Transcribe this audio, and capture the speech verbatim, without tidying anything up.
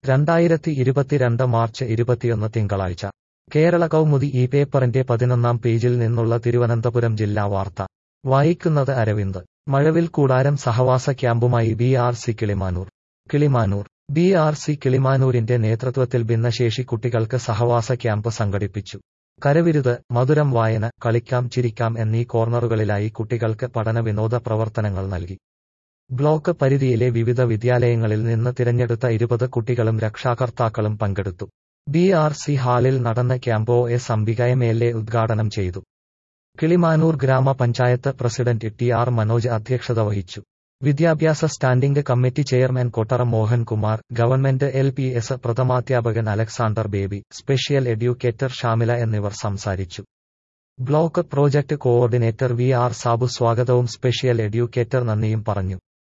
രണ്ടായിരത്തി ഇരുപത്തിരണ്ട് മാർച്ച് ഇരുപത്തിയൊന്ന് തിങ്കളാഴ്ച കേരള കൗമുദി ഈ പേപ്പറിന്റെ പതിനൊന്നാം പേജിൽ നിന്നുള്ള തിരുവനന്തപുരം ജില്ലാ വാർത്ത വായിക്കുന്നത് അരവിന്ദ്. മഴവിൽ കൂടാരം സഹവാസ ക്യാമ്പുമായി B R C Kilimanoor. Kilimanoor B R C കിളിമാനൂരിന്റെ നേതൃത്വത്തിൽ ഭിന്നശേഷി കുട്ടികൾക്ക് സഹവാസ ക്യാമ്പ് സംഘടിപ്പിച്ചു. കരവിരുത്, മധുരം വായന, കളിക്കാം ചിരിക്കാം എന്നീ കോർണറുകളിലായി കുട്ടികൾക്ക് പഠന വിനോദ പ്രവർത്തനങ്ങൾ നൽകി. ബ്ലോക്ക് പരിധിയിലെ വിവിധ വിദ്യാലയങ്ങളിൽ നിന്ന് തിരഞ്ഞെടുത്ത ഇരുപത് കുട്ടികളും രക്ഷാകർത്താക്കളും പങ്കെടുത്തു. ബി ആർ സി ഹാളിൽ നടന്ന camp O S Ambika M L A ഉദ്ഘാടനം ചെയ്തു. കിളിമാനൂർ ഗ്രാമപഞ്ചായത്ത് പ്രസിഡന്റ് ടി ആർ മനോജ് അധ്യക്ഷത വഹിച്ചു. വിദ്യാഭ്യാസ standing committee chairman Kottara Mohankumar, government L P S പ്രഥമാധ്യാപകൻ Alexander Baby, special educator Shamila എന്നിവർ സംസാരിച്ചു. Block project coordinator V R Sabu സ്വാഗതവും സ്പെഷ്യൽ എഡ്യൂക്കേറ്റർ നന്ദിയും പറഞ്ഞു.